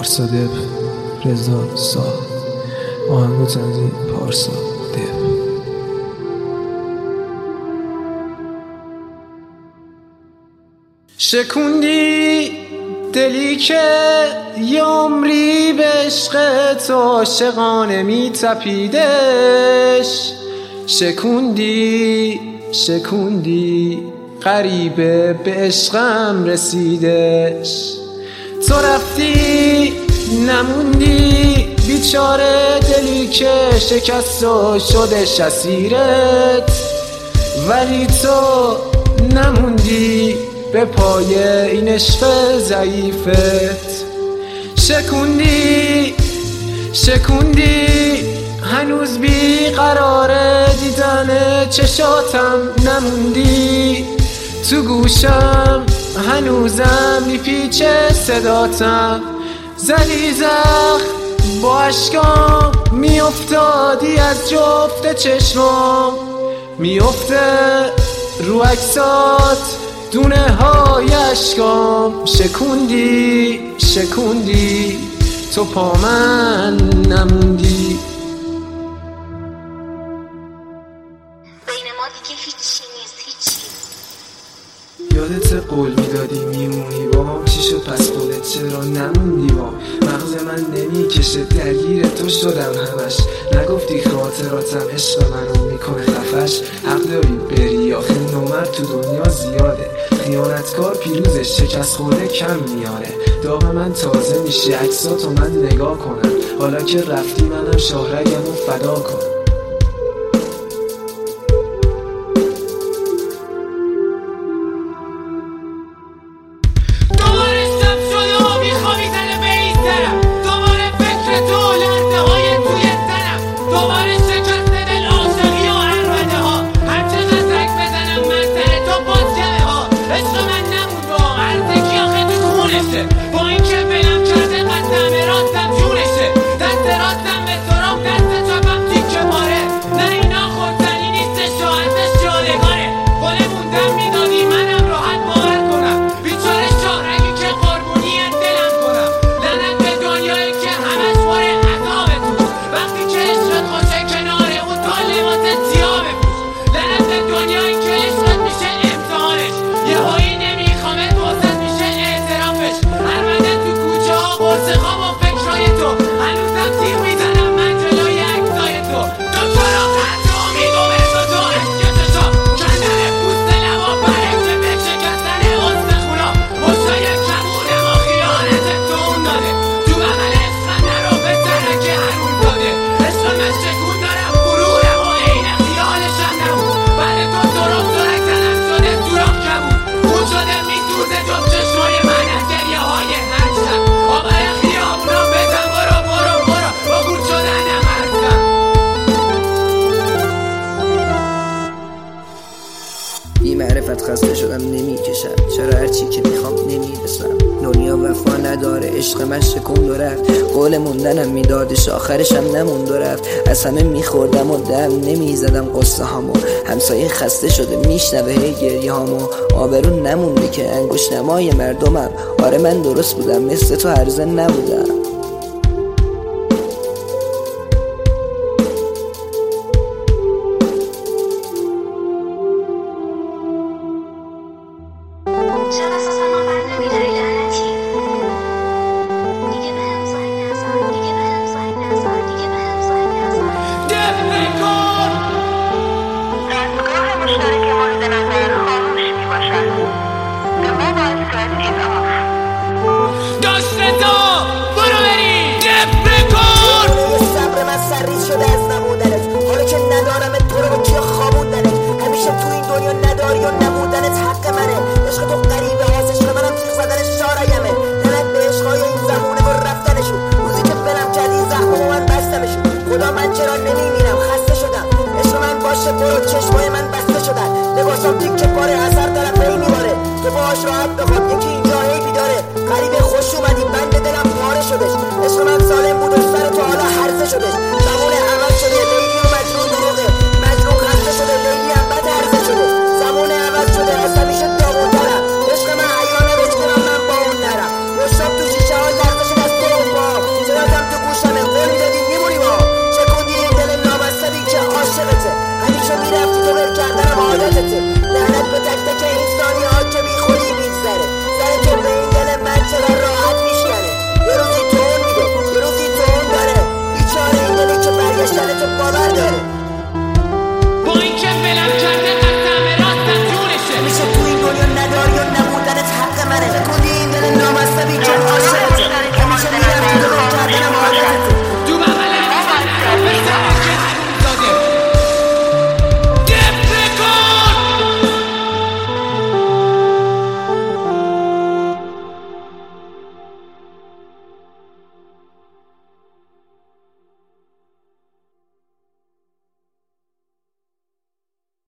پارسا دب، رضا سا، آهنگ و تنظیم پارسا دب. شکوندی دلی که یه عمری به عشق تو عاشقانه می‌تپیدش، شکوندی غریبه به عشقم رسیدش. تو رفتی نموندی بیچاره دلی که شکست و شدش اسیرت، ولی تو نموندی به پای این عشق ضعیفت. شکوندی هنوز بی قراره دیدن چشاتم نموندی، تو گوشم هنوزم میپیچه صداتم، زدی زخم با عشقام میافتادی از جفت چشمام، میافته رو عکسات دونه های عشقام. شکوندی تو پا من نموندی. بین ما دیگه هیچی نیست، هیچی. یادت قول میدادی میمونی با، چی شد پس قولت چرا نموندی با؟ مغز من نمیکشه درگیر تو شدم همش، نگفتی خاطراتم عشق منو میکنه خفش. حق داری بری آخه نومد تو دنیا زیاده، خیانتکار پیروزش شکست خورده کم میاره. داغ من تازه میشه عکساتو من نگاه کنم، حالا که رفتی منم شاهرگمو فدا کنم. با این که بلم کرده قدم راستم جونشه، دست راستم به سراغ دست چپم تیکه پاره. نه اینا خودزنی نیستش شاهدش جالگاره، خونه موندم میدادی منم راحت باور کنم، بیچاره شاهرگی که قربونی دلم کنم. لعنت به دنیایی که همش پر عذاب تو، وقتی که عشقت خوشه کنار اون تا لباس سیاه بپوش. لعنت به دنیایی که عشقت میشه امتحانش، یهویی نمیخوامت واسط میشه اعترافش. قرص خواب و فکرهای تو هنوزم تیر میزنم من جلوی عکسای تو. دکترا قدر امید و برد و تو عشقتشا کندن پوست لبا برعکس به شکستن استخونا. مشتای کمون ما خیانت تو اون داده، تو بغل عشقم نرو به ترک حروم داده. عشق من شکون دارم غرورم و عین خیالشم نبود، بعد تو سراغ سرک زنم شده سوراخ کبود. خون شده میسوزه جز چشمای من از گریه های هر شب. بی معرفت خسته شدم نمیکشم، چرا هرچی که میخوام نمیرسم. دنیا وفا نداره، عشق من شکوند و رفت، قول موندنم میدادش آخرشم نموند و رفت. از همه میخوردم و دم نمیزدم قصه هامو، همسایه خسته شده میشنوه هی گریه هامو. آبرون نمونده که انگوش نمای مردمم، آره من درست بودم مثل تو هرزه نبودم. چرا اساسا من بر نمیداری لعنتی؟ دیگه بهم زنگ نزن، دیگه بهم زنگ نزن، دیگه بهم زنگ نزن. دب نکن! دستگاه مشترک مورد نظر خاموش میباشد. The mobile thread is off. داشت رضا برو بری! دب نکن! صبر من سرریز شده از نمودنت، حالا که ندارم تو رو کیا خوابوندنت. همیشه تو این دنیا نداری و نمودنت حق منه. عشق تو غریبه هست، عشق منم تیغ زدنش شارعیمه. دلت به عشقای این زمونه و رفتنشون، روزی که بلم کردی زخمو من بستمشون. خدا من چرا نمیمیرم خسته شدم، عشق من باشه برو چشمای من بسته شدن. لباسم تیکه پاره از هر طرف هی میباره، تو باهاش راحت بخواب یکی اینجا هی بیداره. غریبه خوش اومدی بند دلم پاره شدش،